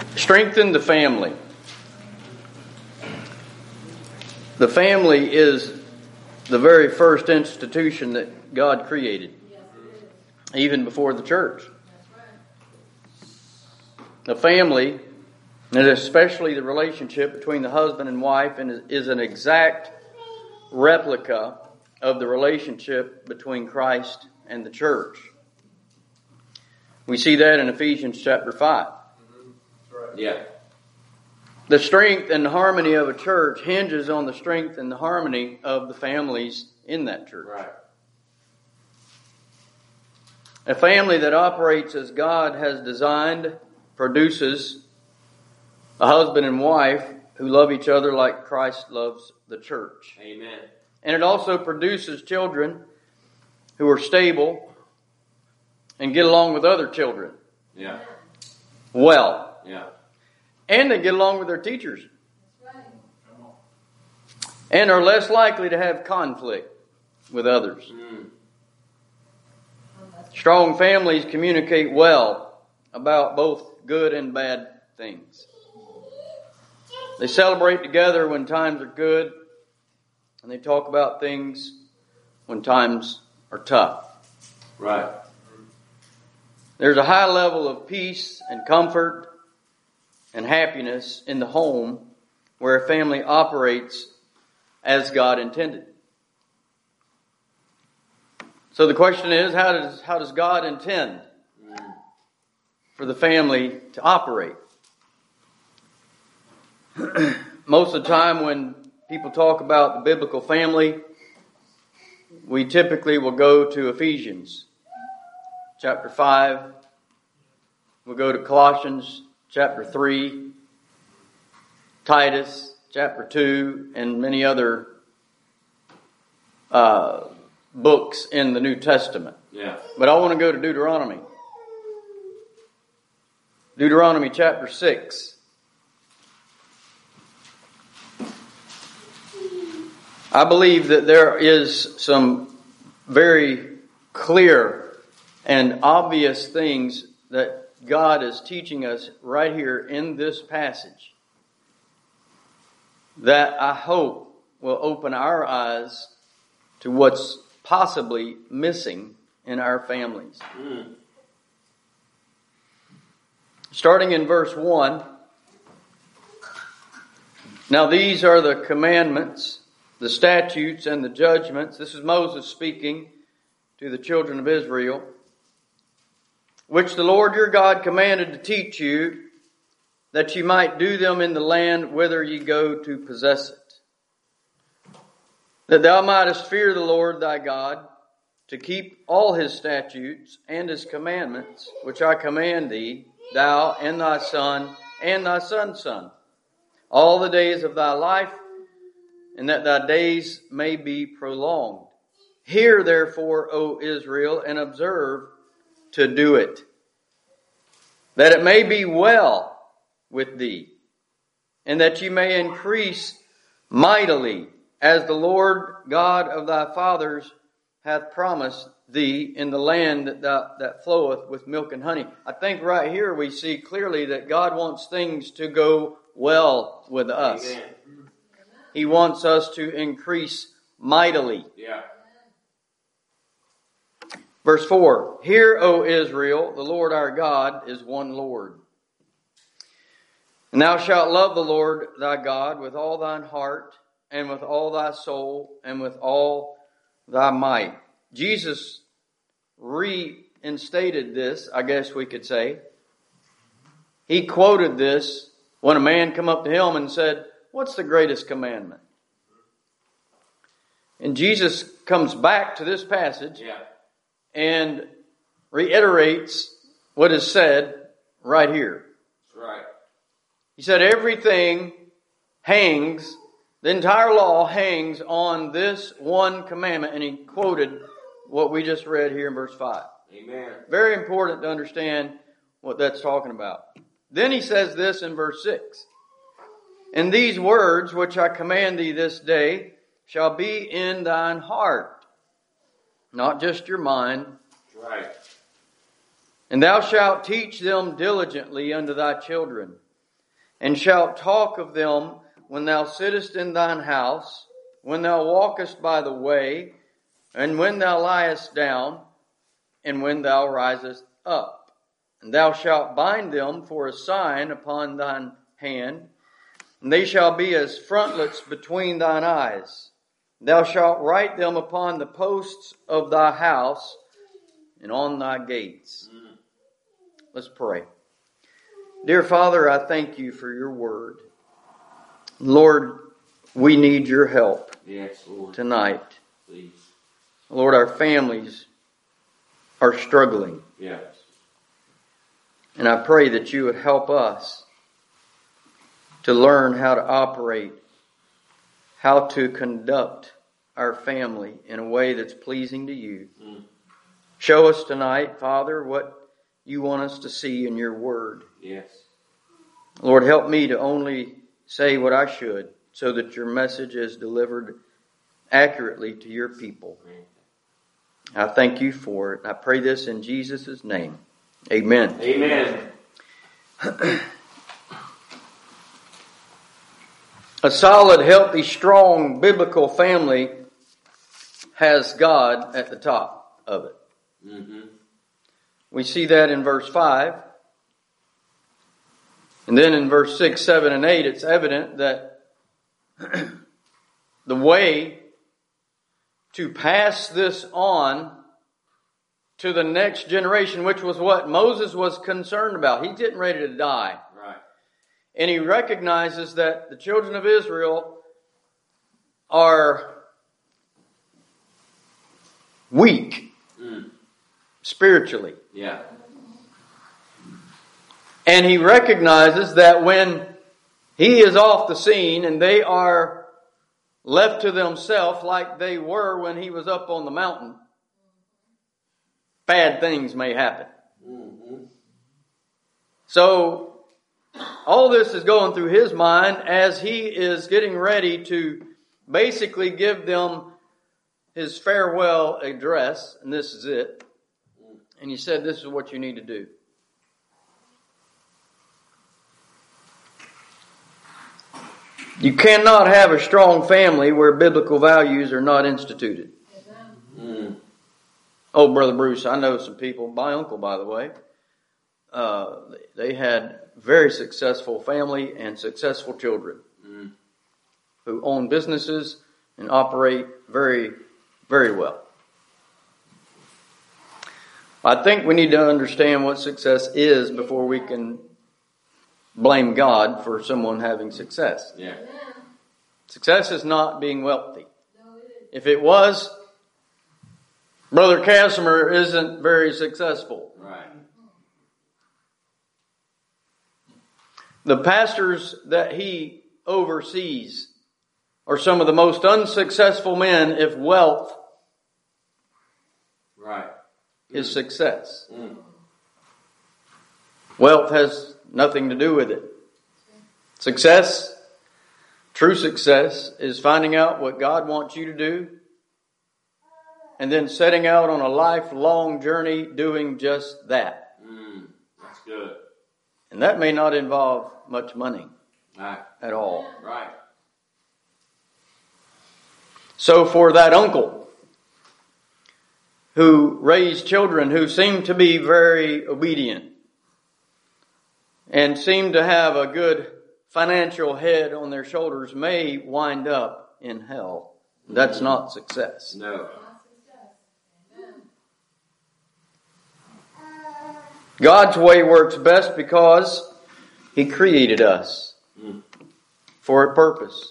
Strengthen the family. The family is the very first institution that God created, even before the church. The family, and especially the relationship between the husband and wife, is an exact replica of the relationship between Christ and the church. We see that in Ephesians chapter 5. Yeah. The strength and harmony of a church hinges on the strength and the harmony of the families in that church. Right. A family that operates as God has designed produces a husband and wife who love each other like Christ loves the church. Amen. And it also produces children who are stable and get along with other children. Yeah. Well. Yeah. And they get along with their teachers. And are less likely to have conflict with others. Strong families communicate well about both good and bad things. They celebrate together when times are good, and they talk about things when times are tough. Right. There's a high level of peace and comfort and happiness in the home where a family operates as God intended. So the question is, how does God intend for the family to operate? Most of the time when people talk about the biblical family, we typically will go to Ephesians chapter 5. We'll go to Colossians chapter 3, Titus chapter 2, and many other books in the New Testament. Yeah. But I want to go to Deuteronomy. Deuteronomy chapter 6. I believe that there is some very clear and obvious things that God is teaching us right here in this passage that I hope will open our eyes to what's possibly missing in our families. Starting in verse 1. Now these are the commandments, the statutes, and the judgments. This is Moses speaking to the children of Israel, which the Lord your God commanded to teach you, that ye might do them in the land whither ye go to possess it. That thou mightest fear the Lord thy God, to keep all his statutes and his commandments, which I command thee, thou and thy son and thy son's son, all the days of thy life, and that thy days may be prolonged. Hear therefore, O Israel, and observe to do it, that it may be well with thee, and that ye may increase mightily, as the Lord God of thy fathers hath promised thee in the land that floweth with milk and honey. I think right here we see clearly that God wants things to go well with us. Amen. He wants us to increase mightily. Yeah. Verse 4, Hear, O Israel, the Lord our God is one Lord. And thou shalt love the Lord thy God with all thine heart, and with all thy soul, and with all thy might. Jesus reinstated this, I guess we could say. He quoted this when a man come up to him and said, what's the greatest commandment? And Jesus comes back to this passage and reiterates what is said right here. That's right. He said everything hangs, the entire law hangs on this one commandment. And he quoted what we just read here in verse 5. Amen. Very important to understand what that's talking about. Then he says this in verse 6. And these words which I command thee this day shall be in thine heart, not just your mind. Right. And thou shalt teach them diligently unto thy children, and shalt talk of them when thou sittest in thine house, when thou walkest by the way, and when thou liest down, and when thou risest up. And thou shalt bind them for a sign upon thine hand, and they shall be as frontlets between thine eyes. Thou shalt write them upon the posts of thy house and on thy gates. Let's pray. Dear Father, I thank you for your word. Lord, we need your help tonight. Please. Lord, our families are struggling. Yes. And I pray that you would help us to learn how to operate, how to conduct our family in a way that's pleasing to you. Show us tonight, Father, what you want us to see in your word. Yes. Lord, help me to only say what I should so that your message is delivered accurately to your people. I thank you for it. I pray this in Jesus' name. Amen. Amen. A solid, healthy, strong, biblical family has God at the top of it. Mm-hmm. We see that in verse 5. And then in verse 6, 7, and 8, it's evident that the way to pass this on to the next generation, which was what Moses was concerned about. He's getting ready to die. Right. And he recognizes that the children of Israel are weak spiritually. Yeah. And he recognizes that when he is off the scene and they are left to themselves like they were when he was up on the mountain, bad things may happen. Mm-hmm. So all this is going through his mind as he is getting ready to basically give them his farewell address. And this is it. And he said, this is what you need to do. You cannot have a strong family where biblical values are not instituted. Oh, Brother Bruce, I know some people, my uncle, by the way, they had very successful family and successful children who own businesses and operate very, very well. I think we need to understand what success is before we can blame God for someone having success. Yeah. Success is not being wealthy. If it was, Brother Casimir isn't very successful. Right. The pastors that he oversees are some of the most unsuccessful men if wealth is success. Wealth has nothing to do with it. Success, true success, is finding out what God wants you to do and then setting out on a lifelong journey doing just that. That's good. And that may not involve much money at all. Right. So for that uncle who raised children who seemed to be very obedient and seemed to have a good financial head on their shoulders may wind up in hell. That's not success. No. God's way works best because He created us for a purpose.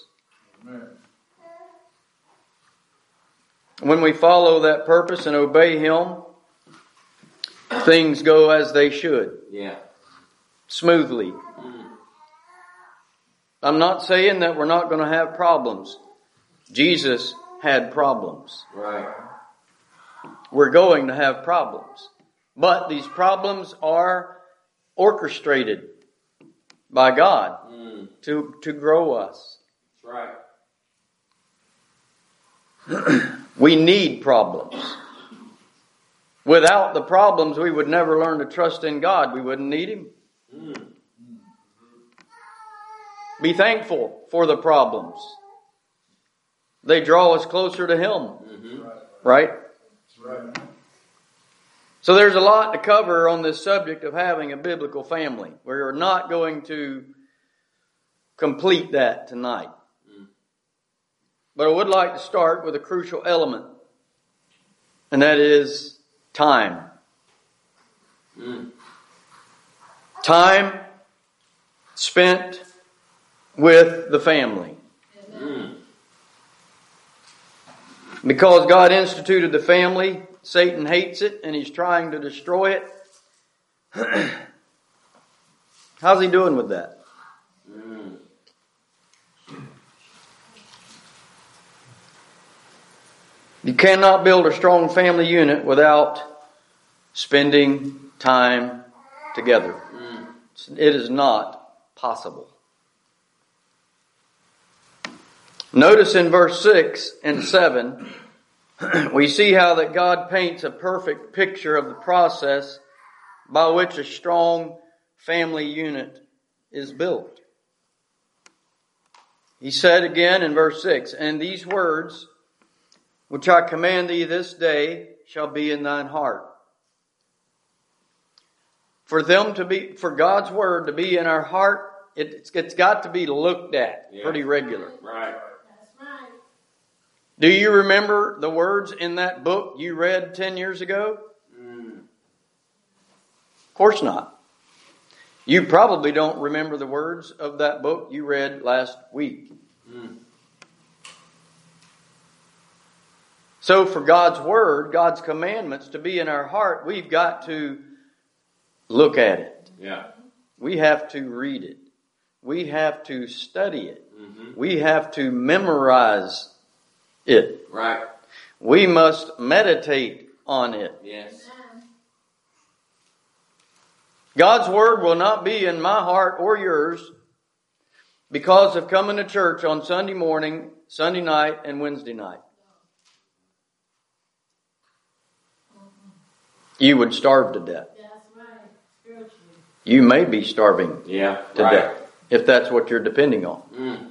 When we follow that purpose and obey Him, things go as they should. Yeah. Smoothly. I'm not saying that we're not going to have problems. Jesus had problems. Right. We're going to have problems. But these problems are orchestrated by God to grow us. That's right. We need problems. Without the problems, we would never learn to trust in God. We wouldn't need Him. Be thankful for the problems. They draw us closer to Him. Mm-hmm. Right? Right. So there's a lot to cover on this subject of having a biblical family. We're not going to complete that tonight. But I would like to start with a crucial element, and that is time. Time spent with the family. Because God instituted the family, Satan hates it and he's trying to destroy it. How's he doing with that? You cannot build a strong family unit without spending time together. It is not possible. Notice in verse 6 and 7, we see how that God paints a perfect picture of the process by which a strong family unit is built. He said again in verse 6, "And these words which I command thee this day shall be in thine heart." For God's word to be in our heart, it's got to be looked at pretty regular. Right. Do you remember the words in that book you read 10 years ago? Of course not. You probably don't remember the words of that book you read last week. So for God's word, God's commandments to be in our heart, we've got to look at it. Yeah. We have to read it. We have to study it. We have to memorize it. Right. We must meditate on it. Yes. God's word will not be in my heart or yours because of coming to church on Sunday morning, Sunday night, and Wednesday night. You would starve to death. You may be starving to death if that's what you're depending on.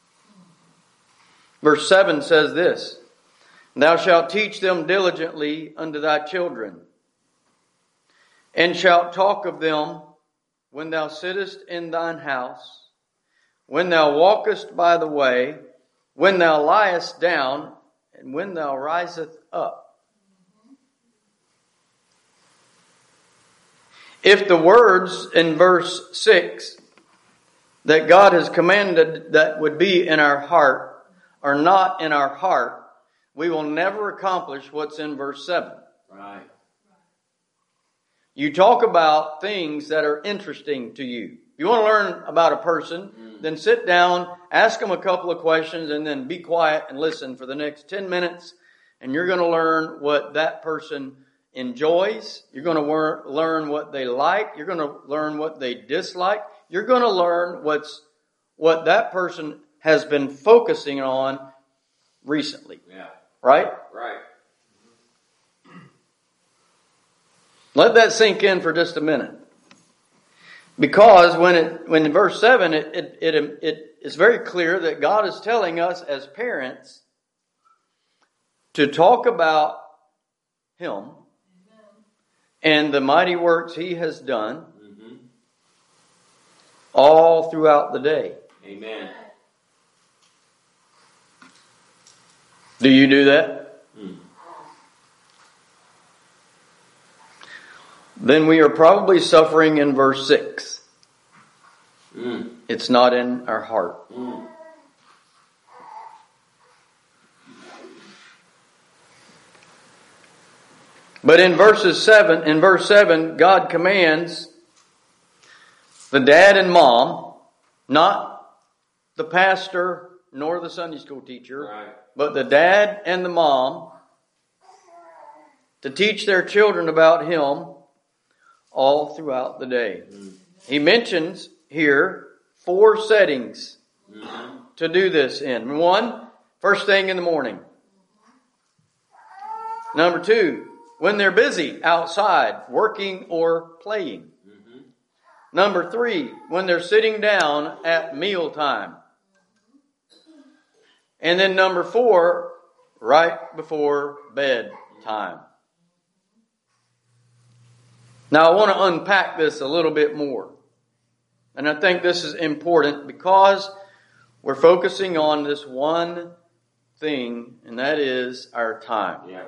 Verse 7 says this, "Thou shalt teach them diligently unto thy children, and shalt talk of them when thou sittest in thine house, when thou walkest by the way, when thou liest down, and when thou risest up." If the words in verse 6 that God has commanded that would be in our heart are not in our heart, we will never accomplish what's in verse 7. Right. You talk about things that are interesting to you. If you want to learn about a person, then sit down, ask them a couple of questions, and then be quiet and listen for the next 10 minutes, and you're going to learn what that person enjoys. You're going to learn what they like. You're going to learn what they dislike. You're going to learn what that person has been focusing on recently. Yeah. Right? Right. Let that sink in for just a minute. Because when in verse 7, it is very clear that God is telling us as parents to talk about Him and the mighty works He has done all throughout the day. Amen. Do you do that? Then we are probably suffering in verse 6. It's not in our heart. But in verse 7, God commands the dad and mom, not the pastor nor the Sunday school teacher, but the dad and the mom, to teach their children about Him all throughout the day. He mentions here 4 settings to do this in. 1, first thing in the morning. Number 2, when they're busy outside, working or playing. Number 3, when they're sitting down at mealtime. And then number 4, right before bedtime. Now I want to unpack this a little bit more. And I think this is important because we're focusing on this one thing, and that is our time. Yeah.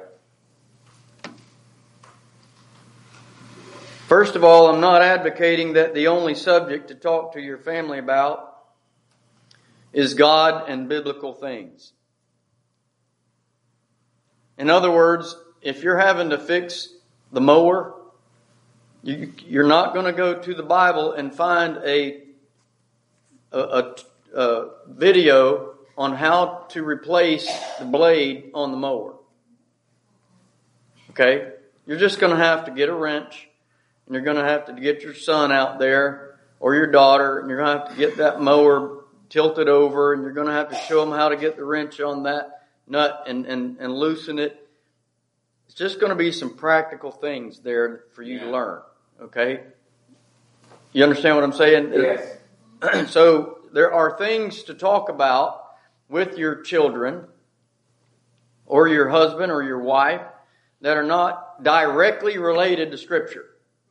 First of all, I'm not advocating that the only subject to talk to your family about is God and biblical things. In other words, if you're having to fix the mower, you're not going to go to the Bible and find a video on how to replace the blade on the mower. Okay? You're just going to have to get a wrench, and you're going to have to get your son out there or your daughter, and you're going to have to get that mower tilted over, and you're going to have to show them how to get the wrench on that nut and loosen it. It's just going to be some practical things there for you to learn. Okay? You understand what I'm saying? Yes. So there are things to talk about with your children or your husband or your wife that are not directly related to Scripture.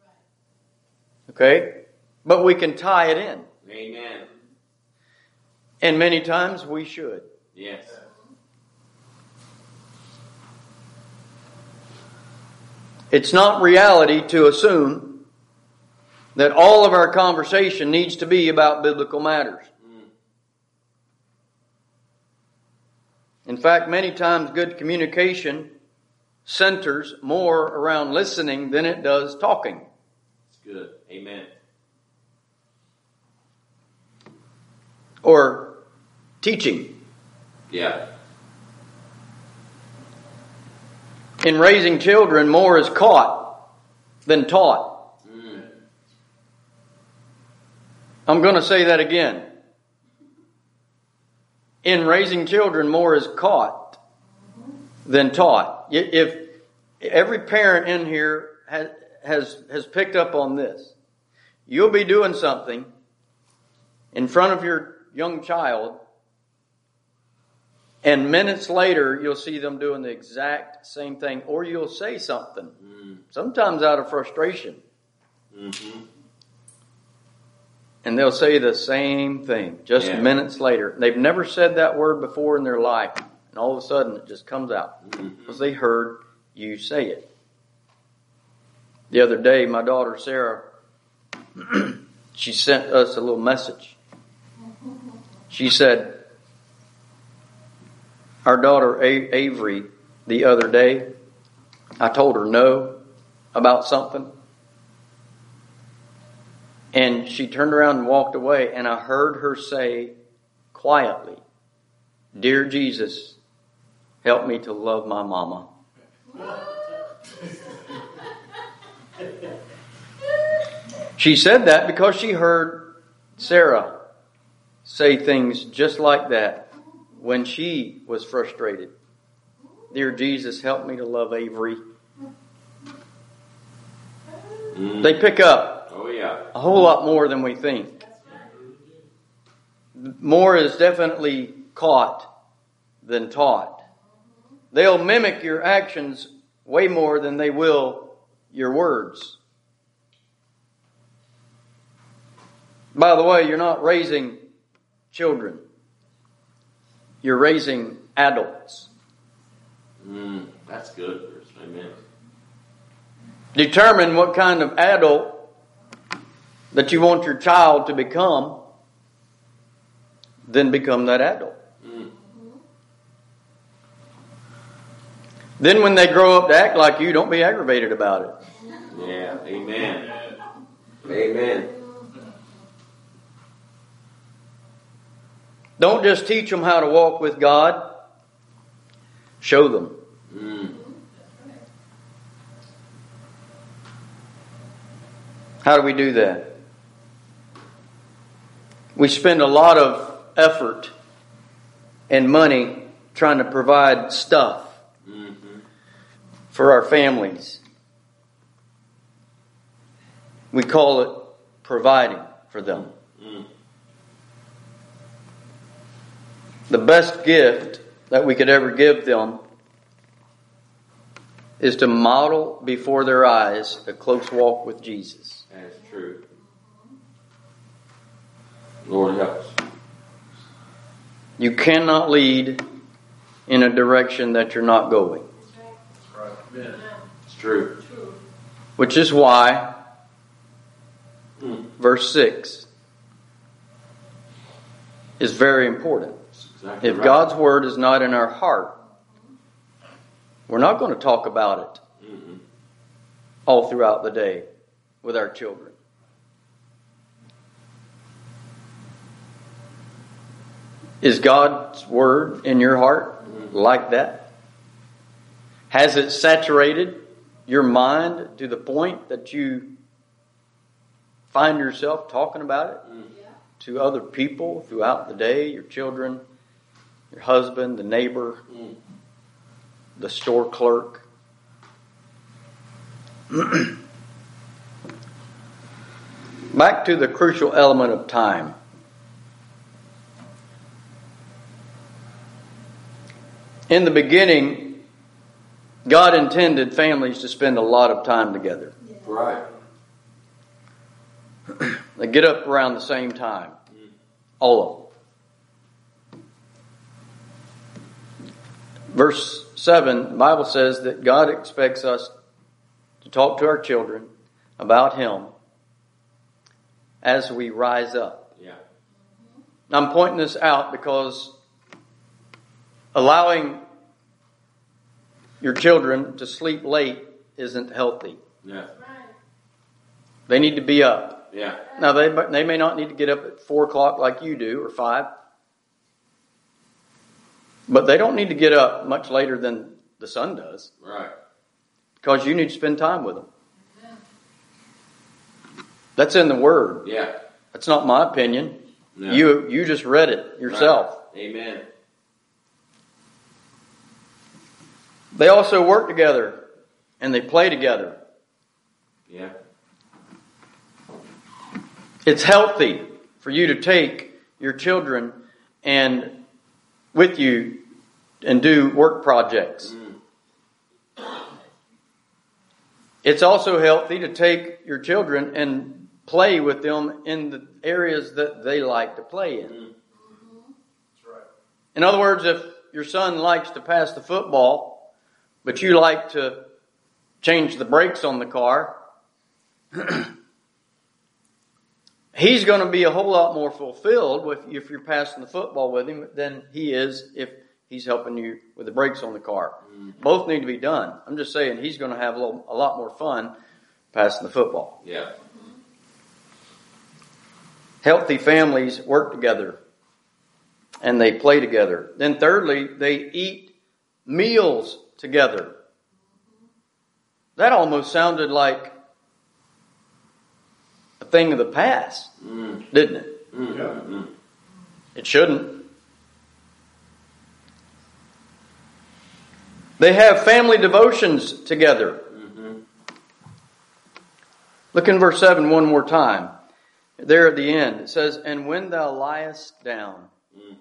Okay? But we can tie it in. Amen. And many times we should. Yes. It's not reality to assume that all of our conversation needs to be about biblical matters. In fact, many times good communication centers more around listening than it does talking. It's good. Amen. Or teaching. Yeah. In raising children, more is caught than taught. I'm going to say that again. In raising children, more is caught than taught. If every parent in here has picked up on this, you'll be doing something in front of your young child, and minutes later you'll see them doing the exact same thing, or you'll say something, sometimes out of frustration. Mm-hmm. And they'll say the same thing just minutes later. They've never said that word before in their life. And all of a sudden it just comes out because they heard you say it. The other day, my daughter Sarah, she sent us a little message. She said, our daughter Avery, the other day, I told her no about something. And she turned around and walked away, and I heard her say quietly, "Dear Jesus, help me to love my mama." She said that because she heard Sarah say things just like that when she was frustrated. "Dear Jesus, help me to love Avery." They pick up a whole lot more than we think. More is definitely caught than taught. They'll mimic your actions way more than they will your words. By the way, you're not raising children. You're raising adults. That's good. Amen. Determine what kind of adult that you want your child to become, then become that adult. Then when they grow up to act like you, don't be aggravated about it. Yeah, amen. Amen. Don't just teach them how to walk with God. Show them. How do we do that? We spend a lot of effort and money trying to provide stuff for our families. We call it providing for them. Mm. The best gift that we could ever give them is to model before their eyes a close walk with Jesus. That's true. Lord help us. You cannot lead in a direction that you're not going. That's right. Amen. It's true. Which is why, verse 6 is very important. Exactly If right. God's Word is not in our heart, we're not going to talk about it all throughout the day with our children. Is God's Word in your heart like that? Has it saturated your mind to the point that you find yourself talking about it to other people throughout the day, your children, your husband, the neighbor, the store clerk? Back to the crucial element of time. In the beginning, God intended families to spend a lot of time together. Right. They get up around the same time. All of them. Verse 7, the Bible says that God expects us to talk to our children about Him as we rise up. Yeah. I'm pointing this out because allowing your children to sleep late isn't healthy. Yeah. They need to be up. Yeah. Now, they may not need to get up at 4 o'clock like you do, or 5. But they don't need to get up much later than the sun does. Right. Because you need to spend time with them. That's in the Word. Yeah. That's not my opinion. No. You just read it yourself. Right. Amen. They also work together and they play together. Yeah. It's healthy for you to take your children and with you and do work projects. It's also healthy to take your children and play with them in the areas that they like to play in. That's right. In other words, if your son likes to pass the football, but you like to change the brakes on the car, he's going to be a whole lot more fulfilled if you're passing the football with him than he is if he's helping you with the brakes on the car. Both need to be done. I'm just saying he's going to have a lot more fun passing the football. Yeah. Healthy families work together and they play together. Then thirdly, they eat meals together. That almost sounded like a thing of the past, didn't it? Yeah. It shouldn't. They have family devotions together. Look in verse 7 one more time. There at the end, it says, "And when thou liest down."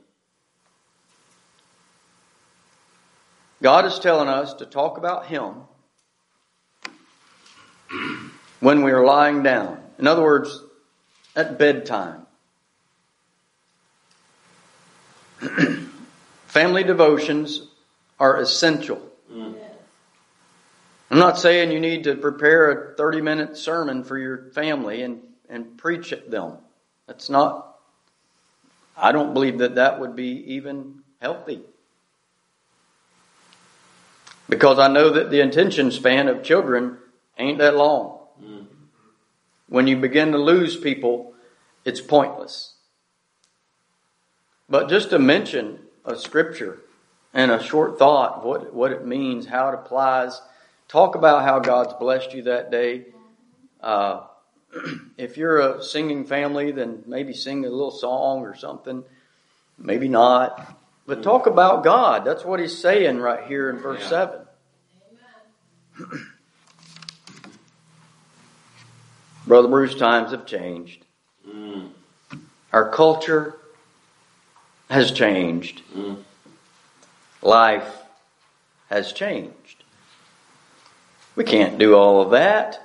God is telling us to talk about Him when we are lying down. In other words, at bedtime. Family devotions are essential. I'm not saying you need to prepare a 30-minute sermon for your family and preach at them. That's not, I don't believe that would be even healthy. Because I know that the attention span of children ain't that long. When you begin to lose people, it's pointless. But just to mention a scripture and a short thought, what it means, how it applies, talk about how God's blessed you that day. If you're a singing family, then maybe sing a little song or something. Maybe not. But talk about God. That's what He's saying right here in verse 7. Brother Bruce, times have changed. Mm. Our culture has changed. Mm. Life has changed. We can't do all of that.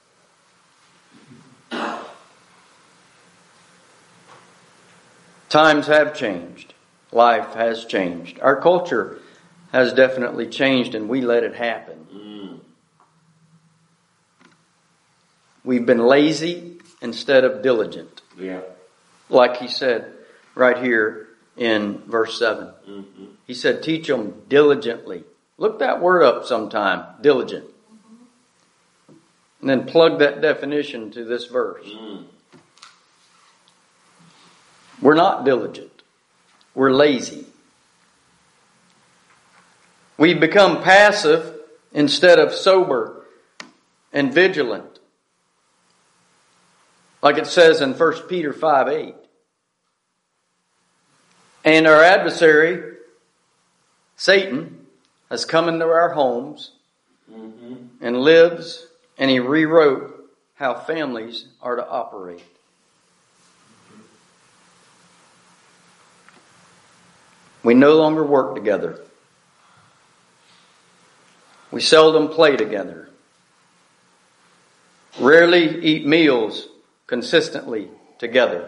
Times have changed. Life has changed. Our culture has definitely changed, and we let it happen. Mm. We've been lazy instead of diligent. Yeah. Like he said right here in verse 7. Mm-hmm. He said, teach them diligently. Look that word up sometime, diligent. And then plug that definition to this verse. Mm. We're not diligent. We're lazy. We've become passive instead of sober and vigilant. Like it says in 1 Peter 5:8. And our adversary, Satan, has come into our homes Mm-hmm. and lives, and he rewrote how families are to operate. We no longer work together. We seldom play together. Rarely eat meals consistently together.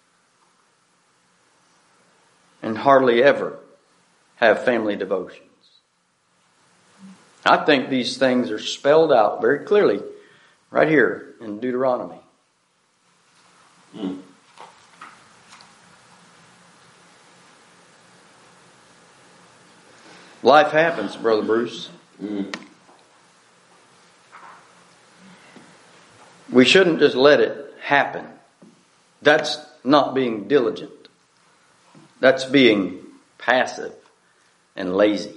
And hardly ever have family devotions. I think these things are spelled out very clearly right here in Deuteronomy. Mm. Life happens, Brother Bruce. Mm. We shouldn't just let it happen. That's not being diligent. That's being passive and lazy.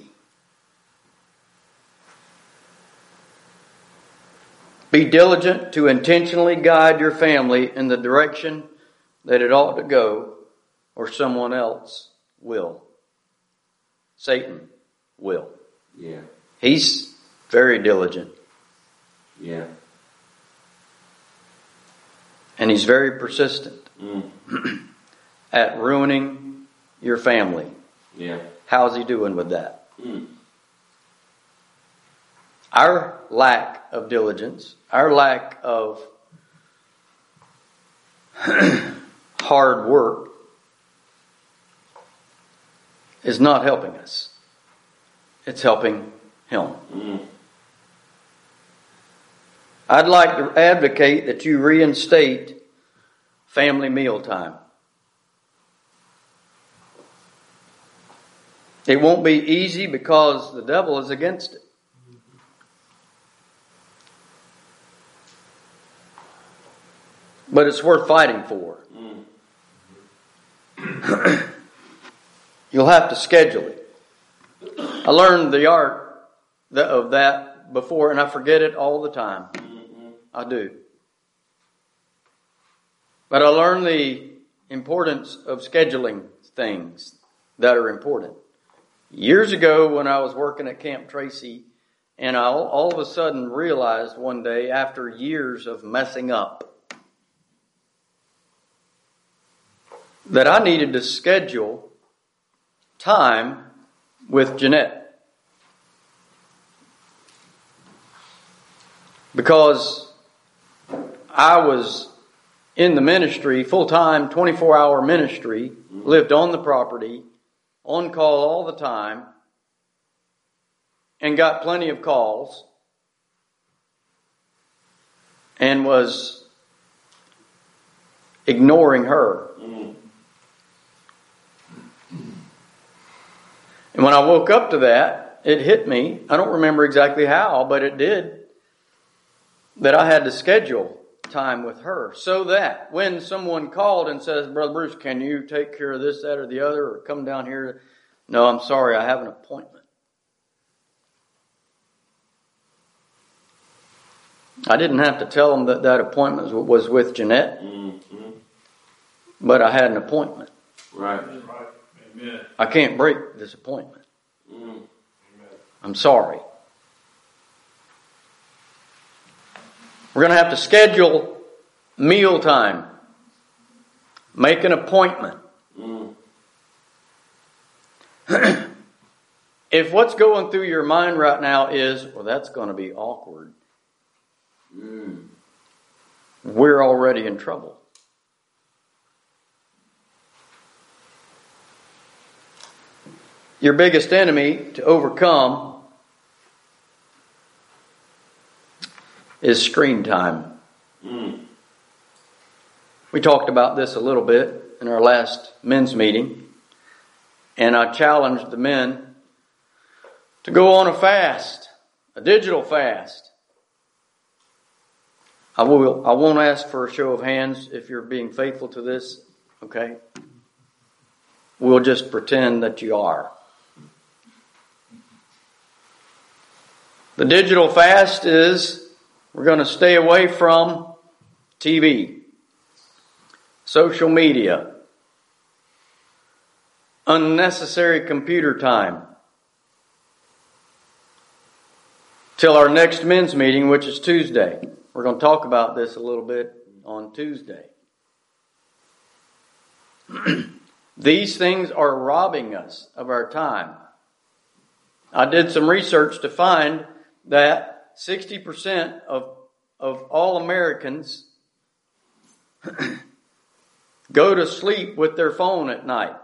Be diligent to intentionally guide your family in the direction that it ought to go, or someone else will. Satan will. Yeah. He's very diligent. Yeah. And he's very persistent Mm. at ruining your family. Yeah. How's he doing with that? Mm. Our lack of diligence, our lack of hard work is not helping us. It's helping him. Mm. I'd like to advocate that you reinstate family mealtime. It won't be easy because the devil is against it. But it's worth fighting for. Mm. You'll have to schedule it. I learned the art of that before, and I forget it all the time. Mm-hmm. I do. But I learned the importance of scheduling things that are important. Years ago when I was working at Camp Tracy, and I all of a sudden realized one day after years of messing up that I needed to schedule time with Jeanette. Because I was in the ministry, full-time, 24-hour ministry, lived on the property, on call all the time, and got plenty of calls, and was ignoring her. Mm. And when I woke up to that, it hit me. I don't remember exactly how, but it did. That I had to schedule time with her so that when someone called and says, Brother Bruce, can you take care of this, that, or the other, or come down here? No, I'm sorry, I have an appointment. I didn't have to tell them that that appointment was with Jeanette, Mm-hmm. but I had an appointment. Right. Right. Amen. I can't break this appointment. Mm. Amen. I'm sorry. We're going to have to schedule Mealtime. Make an appointment. If what's going through your mind right now is, well, that's going to be awkward, we're already in trouble. Your biggest enemy to overcome is screen time. We talked about this a little bit in our last men's meeting, and I challenged the men to go on a fast, a digital fast. I won't ask for a show of hands if you're being faithful to this, okay? We'll just pretend that you are. The digital fast is we're going to stay away from TV, social media, unnecessary computer time, till our next men's meeting, which is Tuesday. We're going to talk about this a little bit on Tuesday. These things are robbing us of our time. I did some research to find that 60% of all Americans go to sleep with their phone at night.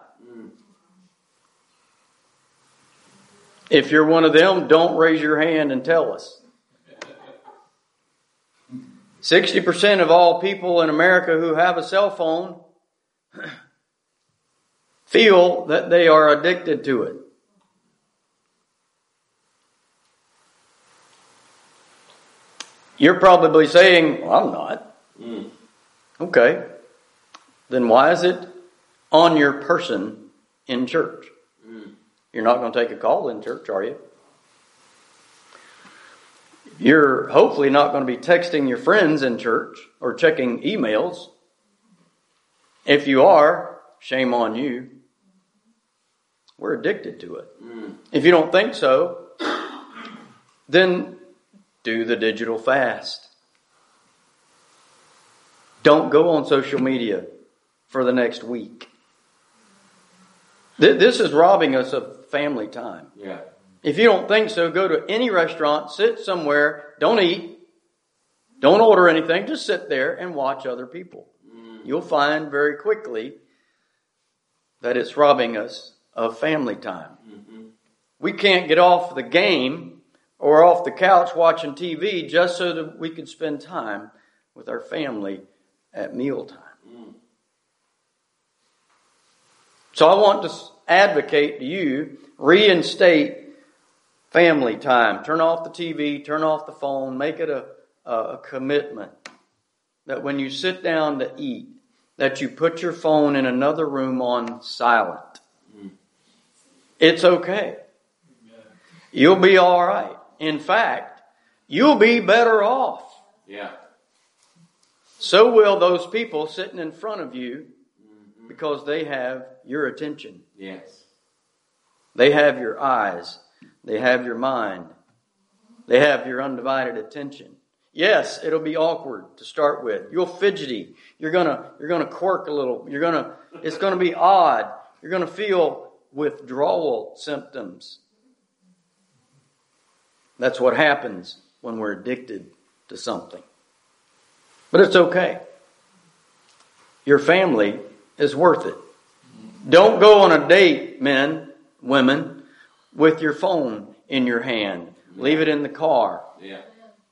If you're one of them, don't raise your hand and tell us. 60% of all people in America who have a cell phone feel that they are addicted to it. You're probably saying, well, I'm not. Okay. Then why is it on your person in church? You're not going to take a call in church, are you? You're hopefully not going to be texting your friends in church or checking emails. If you are, shame on you. We're addicted to it. If you don't think so, then do the digital fast. Don't go on social media for the next week. This is robbing us of family time. Yeah. If you don't think so, go to any restaurant, sit somewhere, don't eat, don't order anything, just sit there and watch other people. You'll find very quickly that it's robbing us of family time. We can't get off the game or off the couch watching TV just so that we can spend time with our family at mealtime. So I want to advocate to you, reinstate family time. Turn off the TV, turn off the phone, make it a commitment that when you sit down to eat, that you put your phone in another room on silent. It's okay. You'll be all right. In fact, you'll be better off. Yeah. So will those people sitting in front of you because they have your attention. Yes. They have your eyes. They have your mind. They have your undivided attention. Yes, it'll be awkward to start with. You'll fidgety. You're gonna quirk a little. It's gonna be odd. You're gonna feel withdrawal symptoms. That's what happens when we're addicted to something. But it's okay. Your family is worth it. Don't go on a date, men, women, with your phone in your hand. Leave it in the car. Yeah.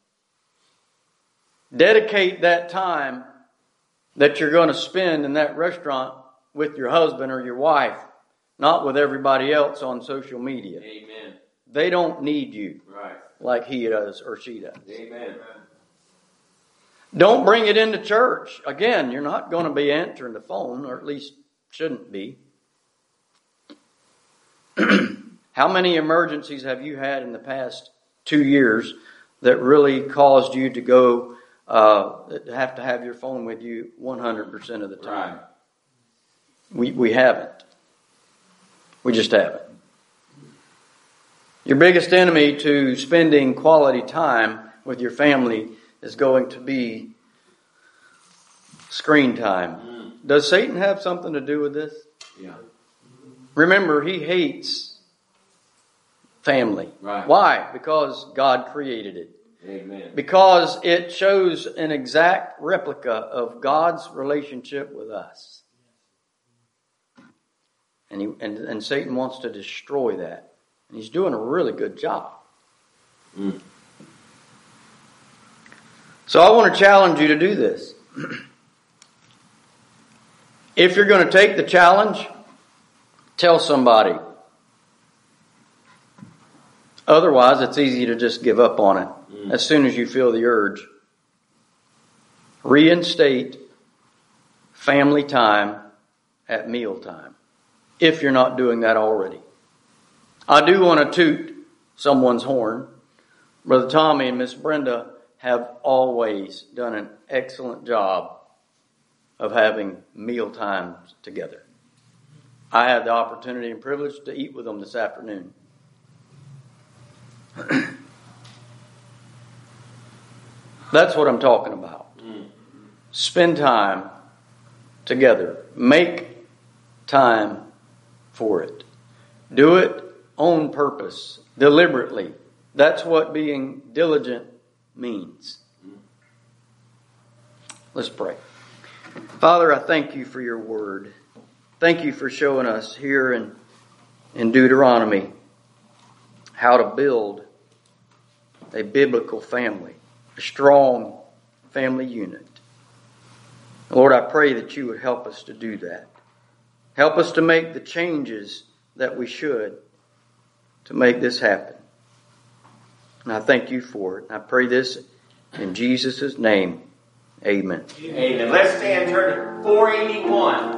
Dedicate that time that you're going to spend in that restaurant with your husband or your wife, not with everybody else on social media. Amen. They don't need you Right. like he does or she does. Amen. Don't bring it into church. Again, you're not going to be answering the phone, or at least shouldn't be. How many emergencies have you had in the past 2 years that really caused you to go have to have your phone with you 100% of the time? Right. We haven't. We just haven't. Your biggest enemy to spending quality time with your family is going to be Screen time. Does Satan have something to do with this? Yeah. Remember, he hates family. Right. Why? Because God created it. Amen. Because it shows an exact replica of God's relationship with us. And Satan wants to destroy that. And he's doing a really good job. So I want to challenge you to do this. If you're going to take the challenge, tell somebody. Otherwise, it's easy to just give up on it as soon as you feel the urge. Reinstate family time at mealtime, if you're not doing that already. I do want to toot someone's horn. Brother Tommy and Miss Brenda have always done an excellent job of having meal times together. I had the opportunity and privilege to eat with them this afternoon. That's what I'm talking about. Spend time together. Make time for it. Do it on purpose, deliberately. That's what being diligent means. Let's pray. Father, I thank you for your word. Thank you for showing us here in Deuteronomy how to build a biblical family, a strong family unit. Lord, I pray that you would help us to do that. Help us to make the changes that we should to make this happen. And I thank you for it. I pray this in Jesus' name. Amen. Amen. Let's stand, turn to 481.